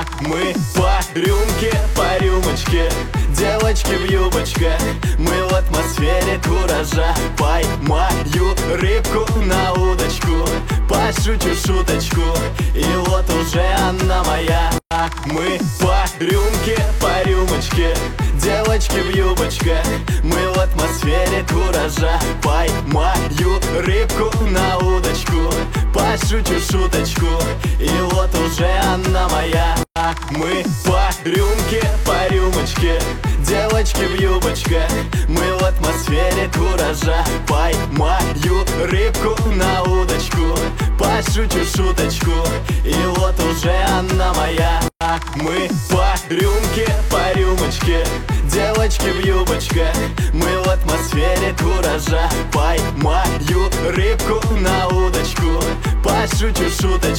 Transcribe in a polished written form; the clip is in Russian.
Мы по рюмке, по рюмочке, девочки в юбочках. Мы в атмосфере куража. Поймаю рыбку на удочку, пошучу шуточку, и вот уже она моя. Мы по рюмке, по рюмочке, девочки в юбочках. Мы в атмосфере куража. Поймаю рыбку на удочку, пошучу шуточку, и вот уже она моя. Мы по рюмке, по рюмочке, девочки в юбочках. Мы в атмосфере куража. Поймаю рыбку на удочку, пошучу шуточку, и вот уже она моя. Мы по рюмке, по рюмочке, девочки в юбочках. Мы в атмосфере куража. Поймаю рыбку на удочку, пошучу шуточку,